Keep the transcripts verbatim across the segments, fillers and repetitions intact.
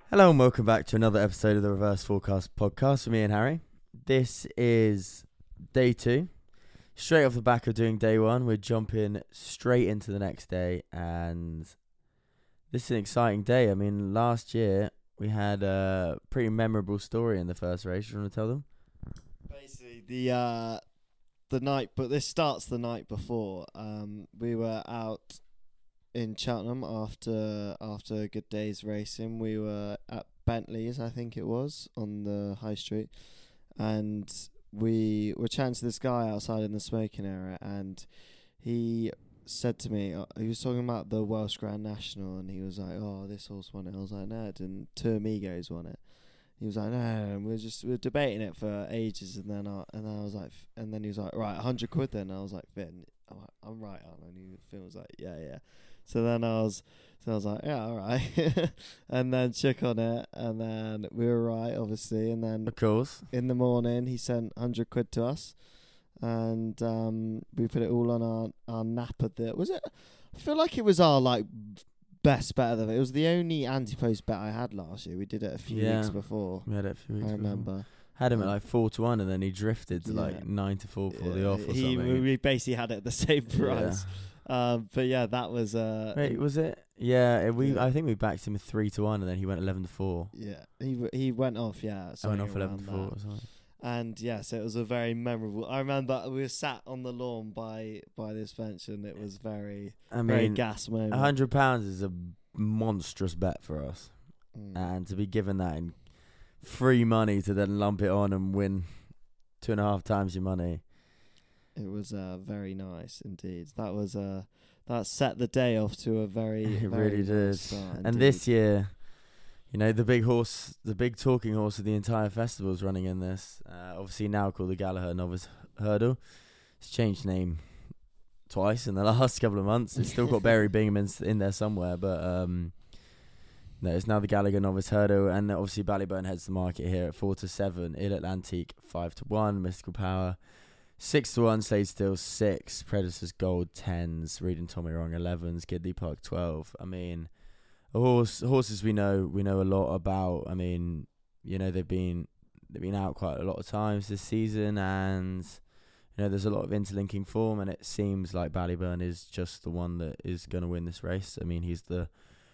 Hello and welcome back to another episode of the Reverse Forecast podcast with me and Harry. This is day two. Straight off the back of doing day one, we're jumping straight into the next day, and this is an exciting day. I mean, last year we had a pretty memorable story in the first race. You want to tell them? Basically, the uh, the night, but this starts the night before. Um, we were out in Cheltenham after after a good day's racing. We were at Bentley's, I think it was, on the high street, and we were chatting to this guy outside in the smoking area, and he said to me, uh, he was talking about the Welsh Grand National, and he was like, "Oh, this horse won it." I was like, "No, it didn't. Two Amigos won it." He was like, "No, no, no." And we were just we were debating it for ages, and then I and then I was like, f- and then he was like, "Right, a hundred quid." Then I was like, "Finn, I'm, like, I'm right, aren't I?" And he, Finn was like, "Yeah, yeah." So then I was, so I was like, "Yeah, all right," and then check on it, and then we were right, obviously, and then Of course. in the morning he sent hundred quid to us, and um, we put it all on our our Napa. That was it. I feel like it was our like best bet of it. It was the only anti-post bet I had last year. We did it a few Yeah. weeks before. We had it a few weeks I before. remember. Had him at like four to one, and then he drifted to Yeah. like nine to four for the Yeah, off or he, something. We basically had it at the same Yeah. price. Um, but yeah, that was. Uh, Wait, was it? Yeah, it, we. Yeah. I think we backed him with three to one, and then he went eleven to four. Yeah, he w- he went off. Yeah, I went something off eleven to around four that. or something. And yeah, so it was a very memorable. I remember we were sat on the lawn by by this bench, and it was very I very mean, gas moment. a hundred pounds is a monstrous bet for us, Mm. and to be given that in free money to then lump it on and win two and a half times your money. It was uh, very nice indeed. That was uh, that set the day off to a very It very really nice did. start And indeed. this year, you know, the big horse, the big talking horse of the entire festival is running in this. Uh, obviously now called the Gallagher Novice Hurdle. It's changed name twice in the last couple of months. It's still got Barry Bingham in, in there somewhere, but um, no, it's now the Gallagher Novice Hurdle. And obviously Ballyburn heads the market here at four to seven. Il Atlantique five to one. Mystical Power six to one. Slade Still six. Predators Gold tens. Reading Tommy Wrong elevens. Gidley Park twelve. I mean, a horse horses we know we know a lot about. I mean, you know they've been they've been out quite a lot of times this season, and you know there's a lot of interlinking form, and it seems like Ballyburn is just the one that is going to win this race. I mean, he's the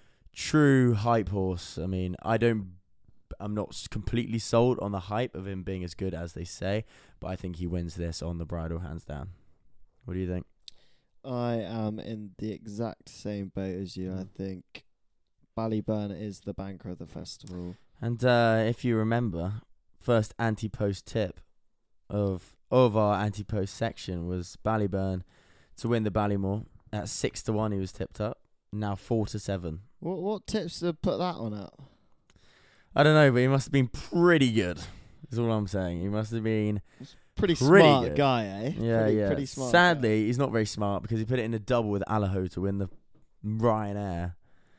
true hype horse. I mean, I don't, I'm not s- completely sold on the hype of him being as good as they say, but I think he wins this on the bridle hands down. What do you think? I am in the exact same boat as you. I think Ballyburn is the banker of the festival. And uh, if you remember, first anti-post tip of of our anti-post section was Ballyburn to win the Ballymore at six to one. He was tipped up. Now four to seven. What what tips to put that one up? I don't know, but he must have been pretty good. Is all I'm saying. He must have been Pretty, Pretty smart good. guy, eh? yeah, pretty, yeah. Pretty smart. Sadly, he's not very smart because he put it in a double with Allaho to win the Ryanair,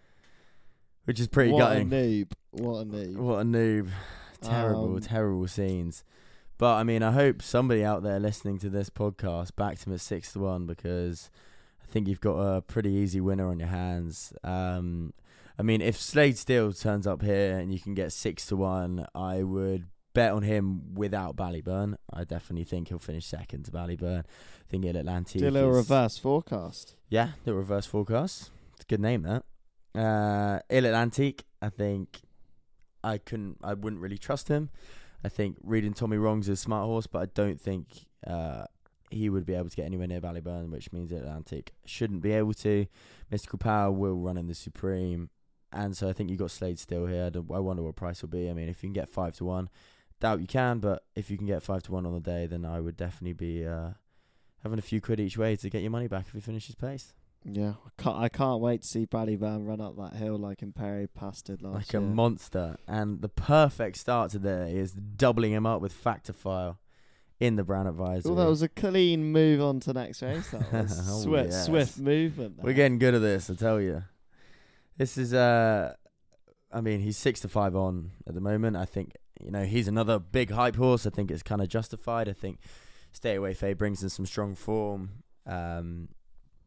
which is guy. pretty what gutting. a noob! What a noob! What a noob. Terrible, Um, terrible scenes. But, I mean, I hope somebody out there listening to this podcast backed him at six to one because I think you've got a pretty easy winner on your hands. Um, I mean, if Slade Still turns up here and you can get six to one, I would bet on him without Ballyburn. I definitely think he'll finish second to Ballyburn. I think Il Atlantique Do a little is- reverse forecast. Yeah, the reverse forecast. It's a good name, that. Uh, Il Atlantique, I think I couldn't, I wouldn't really trust him. I think Reading Tommy Wrong's a smart horse, but I don't think uh, he would be able to get anywhere near Ballyburn, which means Il Atlantique shouldn't be able to. Mystical Power will run in the Supreme, and so I think you got Slade Still here. I don't- I wonder what price will be. I mean, if you can get five to one, doubt you can, but if you can get five to one on the day, then I would definitely be uh, having a few quid each way to get your money back if he finishes pace. Yeah, I can't, I can't wait to see Ballyburn run up that hill like Imperi Pass did last Like year. a monster. And the perfect start today is doubling him up with Factor File in the Brown Advisory. Oh, that was a clean move on to next race. That was Oh, swift, yes. swift movement. We're there. getting good at this, I tell you. This is, uh, I mean, he's six to five on at the moment. I think, you know, he's another big hype horse. I think it's kind of justified. I think Stay Away Faye brings in some strong form. Um,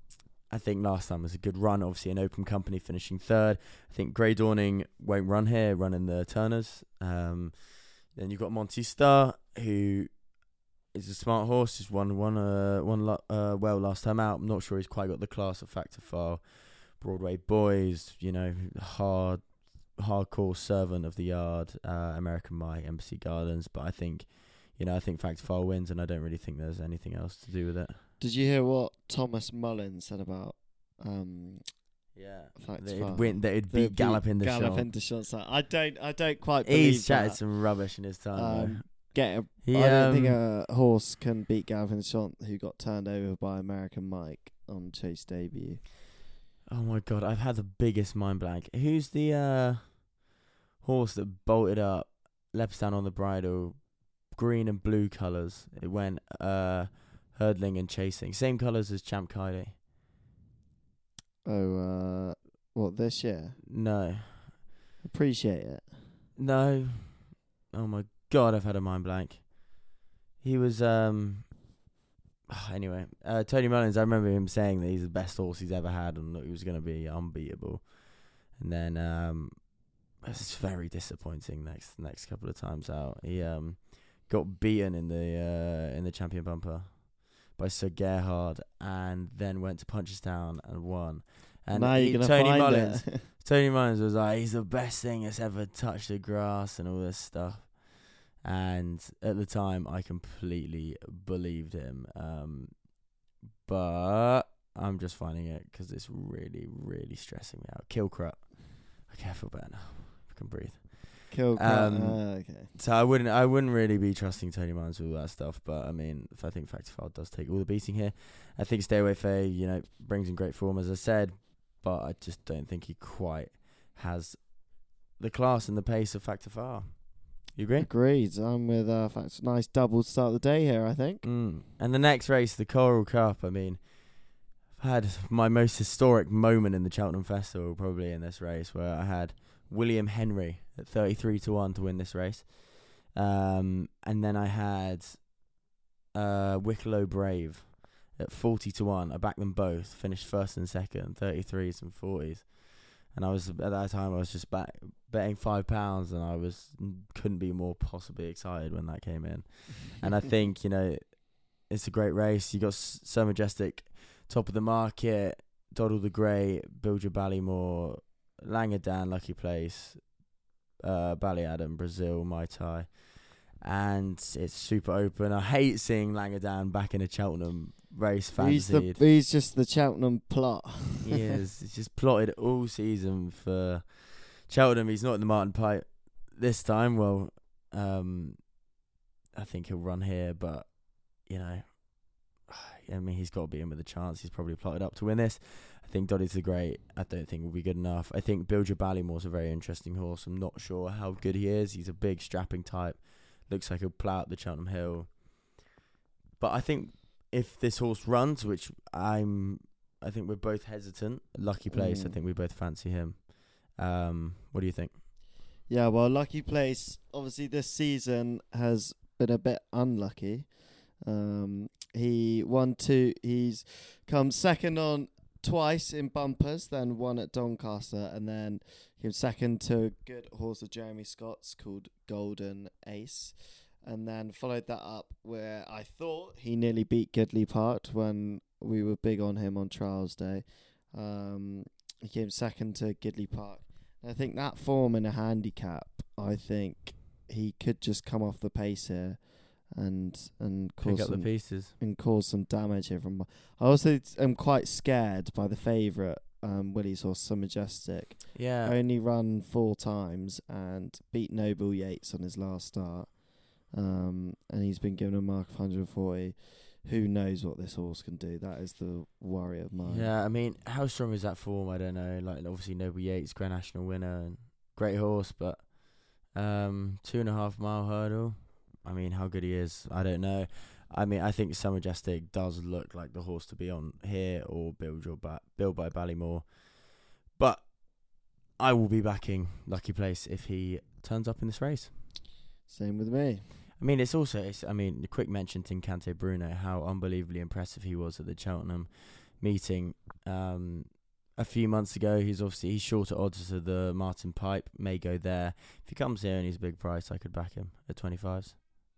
I think last time was a good run. Obviously, an Open Company finishing third. I think Grey Dawning won't run here, running the Turners. Um, then you've got Monty Star, who is a smart horse. He's won one uh one lo- uh well last time out. I'm not sure he's quite got the class of Factor File. Broadway Boys, you know, hard, hardcore servant of the yard. Uh, American Mike, Embassy Gardens, but I think, you know, I think Factor File wins, and I don't really think there's anything else to do with it. Did you hear what Thomas Mullins said about um Yeah, Factor that File? it'd win, that it'd They beat Galloping the Shot. Galloping the Shot. So I don't I don't quite believe He's chatted that. some rubbish in his time. Um, though. Get a, He, I don't um, think a horse can beat Galloping the Shot, who got turned over by American Mike on Chase debut. Oh my god, I've had the biggest mind blank. Who's the uh, horse that bolted up, leaps down on the bridle, green and blue colours? It went uh, hurdling and chasing, same colours as Champ Kylie. Oh, uh, what, this year? No, Appreciate it. no. Oh my god, I've had a mind blank. He was um. Anyway, uh, Tony Mullins, I remember him saying that he's the best horse he's ever had and that he was going to be unbeatable. And then um, it's very disappointing next next couple of times out. He um got beaten in the uh, in the Champion Bumper by Sir Gerhard, and then went to Punchestown and won. And now he, you're gonna Tony find Mullins, it. Tony Mullins was like, he's the best thing that's ever touched the grass and all this stuff. And at the time, I completely believed him. Um, but I'm just finding it because it's really, really stressing me out. Kilcrut. Okay, I feel better now. I can breathe. Kill. Um, uh, okay. So I wouldn't, I wouldn't really be trusting Tony Mullins with all that stuff. But I mean, if I think Factor File does take all the beating here, I think Stay Away Faye, you know, brings in great form, as I said. But I just don't think he quite has the class and the pace of Factor File. You agree? Agreed. I'm with uh, Factor. Nice double start of the day here, I think. Mm. And the next race, the Coral Cup, I mean, I've had my most historic moment in the Cheltenham Festival probably in this race, where I had William Henry at thirty-three to one to win this race. Um, and then I had uh, Wicklow Brave at forty to one. I backed them both, finished first and second, thirty-threes and forties. And I was, at that time, I was just back, betting five pounds, and I was couldn't be more possibly excited when that came in. And I think, you know, it's a great race. You got So Majestic, top of the market, Doddle the Grey, Build Your Ballymore, Langadan, Lucky Place, uh, Ballyadam, Brazil, Mai Tai. And it's super open. I hate seeing Langadan back in a Cheltenham race He's, the, fancied. he's just the Cheltenham plot. He is. He's just plotted all season for Cheltenham. He's not in the Martin Pipe this time. Well, um, I think he'll run here, but, you know, I mean, he's got to be in with a chance. He's probably plotted up to win this. I think Doddy's the Great, I don't think will be good enough. I think Build Your Ballymore's a very interesting horse. I'm not sure how good he is. He's a big strapping type. Looks like he'll plough up the Cheltenham Hill. But I think if this horse runs, which I'm, I think we're both hesitant. Lucky Place, Mm. I think we both fancy him. Um, what do you think? Yeah, well, Lucky Place, obviously this season has been a bit unlucky. Um, he won two, he's come second on twice in bumpers, then won at Doncaster, and then came second to a good horse of Jeremy Scott's called Golden Ace. And then followed that up where I thought he nearly beat Gidley Park when we were big on him on Trials Day. Um, he came second to Gidley Park. I think that form in a handicap, I think he could just come off the pace here and and cause Pick up the some, pieces. and cause some damage here. From I also am quite scared by the favourite, um, Willie's horse, So Majestic. Yeah. Only run four times and beat Noble Yates on his last start. Um, and he's been given a mark of one hundred forty. Who knows what this horse can do? That is the worry of mine. Yeah, I mean, how strong is that form? I don't know. Like, obviously, Noble Yates, Grand National winner, and great horse, but um, two and a half mile hurdle. I mean, how good he is, I don't know. I mean, I think So Majestic does look like the horse to be on here or Build Your ba- Build by Ballymore. But I will be backing Lucky Place if he turns up in this race. Same with me. I mean, it's also, it's, I mean, a quick mention to Encante Bruno, how unbelievably impressive he was at the Cheltenham. meeting um, a few months ago. He's obviously he's short at odds to the Martin Pipe. May go there. If he comes here and he's a big price, I could back him at twenty-fives.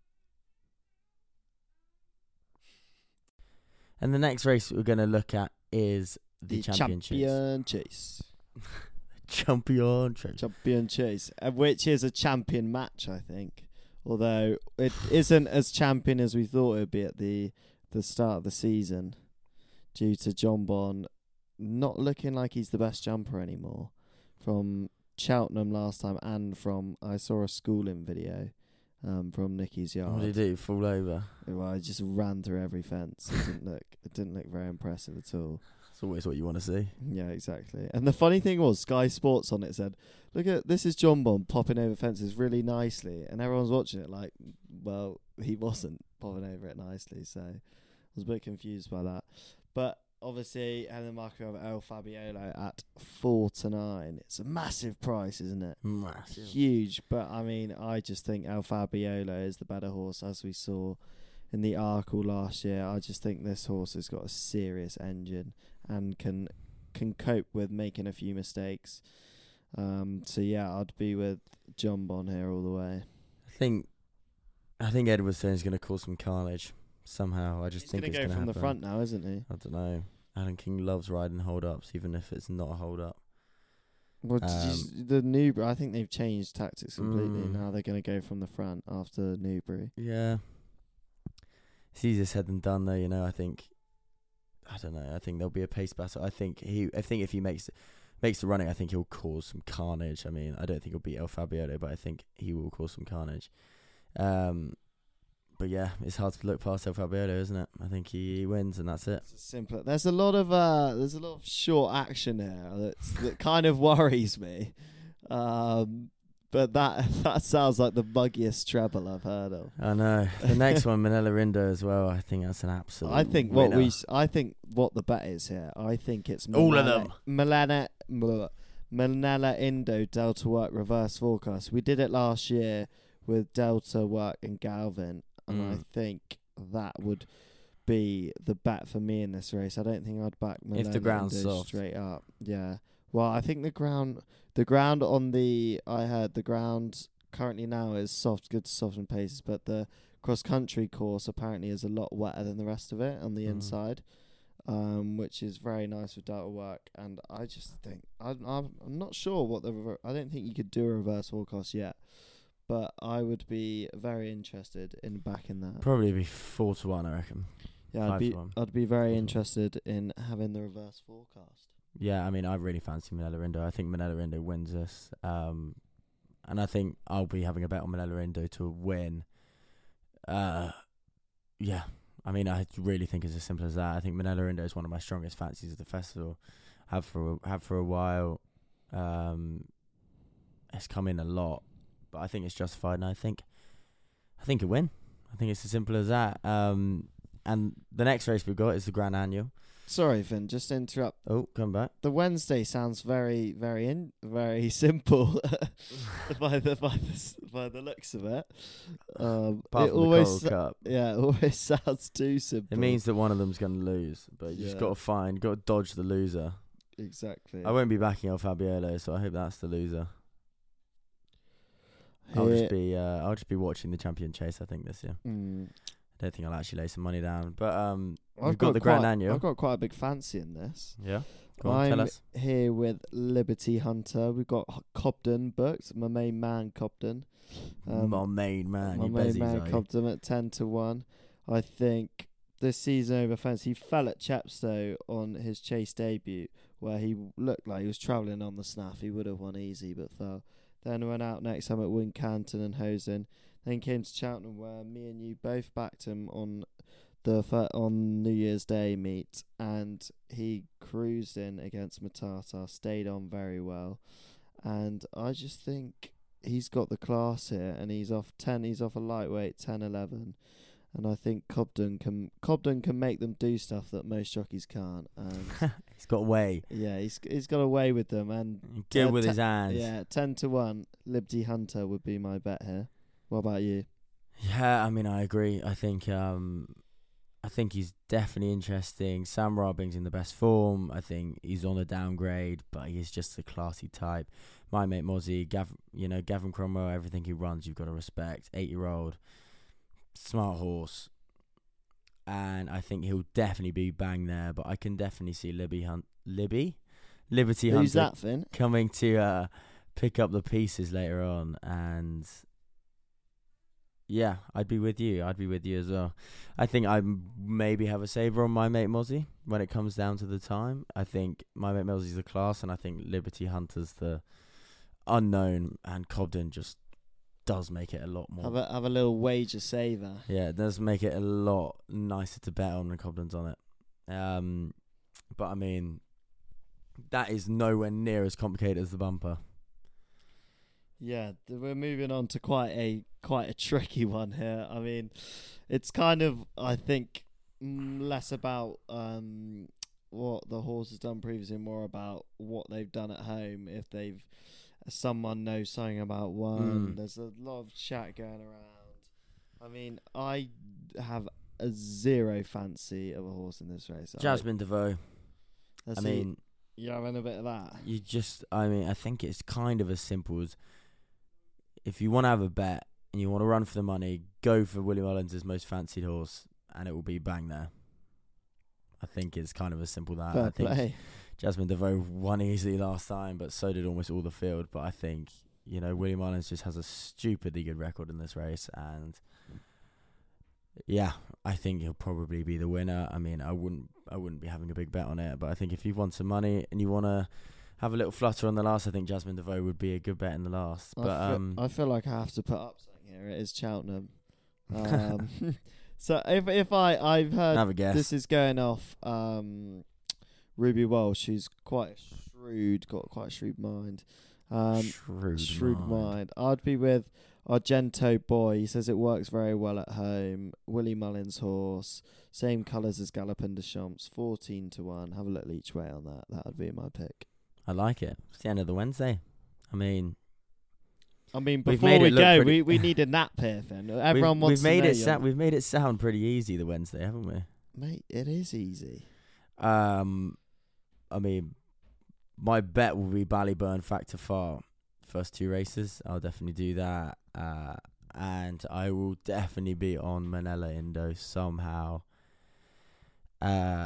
And the next race we're going to look at is the, The Champion, champion chase. Champion Chase. Champion chase, uh, which is a champion match, I think. Although it isn't as champion as we thought it would be at the the start of the season, due to Jonbon not looking like he's the best jumper anymore. From Cheltenham last time, and from I saw a schooling video um, from Nicky's yard. What did he do? Fall over? Well, I just ran through every fence. It didn't look. It didn't look very impressive at all. It's always what you want to see. Yeah, exactly. And the funny thing was, Sky Sports on it said, "Look at this is Jonbon popping over fences really nicely," and everyone's watching it like, well, he wasn't popping over it nicely. So I was a bit confused by that. But obviously, Helen Marco of El Fabiolo at four to nine. It's a massive price, isn't it? Massive. Huge. But I mean, I just think El Fabiolo is the better horse, as we saw in the Arkle last year. I just think this horse has got a serious engine and can can cope with making a few mistakes. Um, so yeah, I'd be with Jonbon here all the way. I think, I think Edwardstone's going to cause some carnage somehow. I just He's think gonna it's go going to from happen. the front now, isn't he? I don't know. Alan King loves riding hold ups, even if it's not a hold up. Well, did you Um, s- the Newbury, I think they've changed tactics completely. Mm. Now they're going to go from the front after Newbury. Yeah. It's easier said than done, though. You know, I think. I don't know. I think there'll be a pace battle. I think he. I think if he makes makes the running, I think he'll cause some carnage. I mean, I don't think he'll beat El Fabiolo, but I think he will cause some carnage. Um, but yeah, it's hard to look past El Fabiolo, isn't it? I think he, he wins, and that's it. It's simple. There's a lot of uh, there's a lot of short action here that's, that kind of worries me. Um, but that that sounds like the buggiest treble I've heard of. I know. The next one, Manila Rindo as well. I think that's an absolute. I think what winner. we s- I think what the bet is here. I think it's All of Manila- them. Milana blah, Manila Indo Delta Work reverse forecast. We did it last year with Delta Work and Galvin, and I Mm. think that would be the bet for me in this race. I don't think I'd back Manila If the ground's Indo soft. straight up. Yeah. Well, I think the ground the ground on the I heard the ground currently now is soft, good to soften paces, but the cross country course apparently is a lot wetter than the rest of it on the Mm. inside, um, which is very nice with Delta Work. And I just think I'm I'm, I'm not sure what the rever- I don't think you could do a reverse forecast yet, but I would be very interested in backing that. Probably be four to one, I reckon. Yeah, I'd five be to one. I'd be very Four to one. interested in having the reverse forecast. Yeah, I mean, I really fancy Manila Rindo. I think Manila Rindo wins this. Um, and I think I'll be having a bet on Manila Rindo to win. Uh, yeah, I mean, I really think it's as simple as that. I think Manila Rindo is one of my strongest fancies of the festival. Have for a, have for a while. Um, it's come in a lot, but I think it's justified, and I think I think it win. I think it's as simple as that. Um, and the next race we've got is the Grand Annual. Sorry, Finn, just to interrupt. Oh, come back. The Wednesday sounds very, very, in, very simple by the by the s- by the looks of it. Um, Apart it from the always, Coral sa- Cup. yeah, it always sounds too simple. It means that one of them's going to lose, but you just Yeah. got to find, got to dodge the loser. exactly. I won't be backing El Fabiolo, so I hope that's the loser. I'll Here- just be, uh, I'll just be watching the Champion Chase. I think this year. Mm. I don't think I'll actually lay some money down, but um, I've we've got, the Grand quite, Annual. I've got quite a big fancy in this. Yeah, go on, I'm tell us. here with Liberty Hunter. We've got H- Cobden booked. My main man, Cobden. Um, my main man, My you main bezzies, man are you? Cobden at ten to one. I think this season over fence, he fell at Chepstow on his chase debut, where he looked like he was travelling on the snaff. He would have won easy, but fell. Then went out next time at Wincanton and Hosen. Then came to Cheltenham, where me and you both backed him on the fir- on New Year's Day meet, and he cruised in against Matata, stayed on very well, and I just think he's got the class here, and he's off ten. He's off a lightweight ten eleven, and I think Cobden can Cobden can make them do stuff that most jockeys can't. And He's got way. yeah, he's he's got away with them, and Good Uh, with te- his hands. yeah, ten to one. Liberty Hunter would be my bet here. What about you? Yeah, I mean, I agree. I think um, I think he's definitely interesting. Sam Robbing's in the best form. I think he's on a downgrade, but he's just a classy type. My mate Mozzie, Gav, you know, Gavin Cromwell, everything he runs, you've got to respect. Eight-year-old, smart horse. And I think he'll definitely be bang there, but I can definitely see Libby Hunt, Libby? Liberty Who's Hunter that, Finn? coming to uh, pick up the pieces later on. And yeah, I'd be with you. I'd be with you as well. I think I maybe have a saver on my mate Mozzie when it comes down to the time. I think my mate Mozzie's the class, and I think Liberty Hunter's the unknown, and Cobden just does make it a lot more. Have a have a little wager saver. Yeah, it does make it a lot nicer to bet on when Cobden's on it. Um, but I mean, that is nowhere near as complicated as the bumper. Yeah, th- we're moving on to quite a quite a tricky one here. I mean, it's kind of, I think, mm, less about um, what the horse has done previously, more about what they've done at home. If they've someone knows something about one, Mm. there's a lot of chat going around. I mean, I have a zero fancy of a horse in this race. Jasmine DeVoe. I, I mean, you're having a bit of that. you just, I mean, I think it's kind of as simple as, if you want to have a bet and you want to run for the money, go for Willie Mullins' most fancied horse, and it will be bang there. I think it's kind of as simple as that. Fair I think play. Jasmine DeVoe won easily last time, but so did almost all the field. But I think, you know, Willie Mullins just has a stupidly good record in this race, and yeah, I think he'll probably be the winner. I mean, I wouldn't, I wouldn't be having a big bet on it, but I think if you want some money and you want to have a little flutter on the last, I think Jasmine DeVoe would be a good bet in the last. I But feel, um, I feel like I have to put up something here. It is Cheltenham. Um, so if if I I've heard have a guess. this is going off um, Ruby Walsh, who's quite shrewd, got quite a shrewd mind. Um, shrewd, shrewd mind. mind. I'd be with Argento Boy. He says it works very well at home. Willie Mullins horse, same colours as Galopin de Champs, fourteen to one. Have a little each way on that. That would be my pick. I like it. It's the end of the Wednesday. I mean, I mean, We've before made we it look go, pretty- we, we need a nap here, Finn. Everyone we've, wants we've made to know it your- sound. We've made it sound pretty easy the Wednesday, haven't we? Mate, it is easy. Um, I mean, my bet will be Ballyburn Factor Far. First two races, I'll definitely do that. Uh, and I will definitely be on Manila Indo somehow. Uh,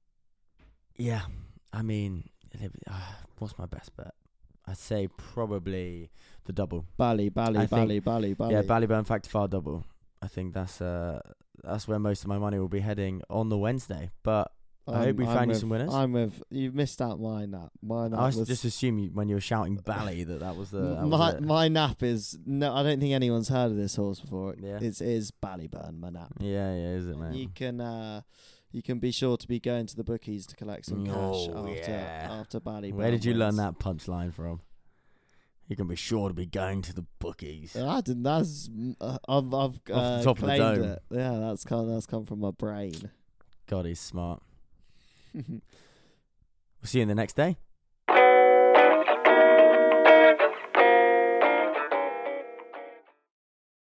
yeah, I mean, uh, what's my best bet? I'd say probably the double. Bally, Bally, I Bally, think- Bally, Bally. Yeah, Ballyburn Factor Far double. I think that's uh that's where most of my money will be heading on the Wednesday. But I hope we I'm found you with- some winners. I'm with. You missed out my nap. My nap I was was just assume you, when you were shouting Bally that that was the that was my it. my nap is no. I don't think anyone's heard of this horse before. Yeah. It's is Ballyburn. My nap. Yeah, yeah, is it, man? You can uh, you can be sure to be going to the bookies to collect some cash Oh, after yeah. after Ballyburn. Where did you learn wins. that punchline from? You can be sure to be going to the bookies. I didn't. That's uh, I've I've uh, Off the top of the claimed dome. it. Yeah, that's come that's come from my brain. God, he's smart. We'll see you in the next day.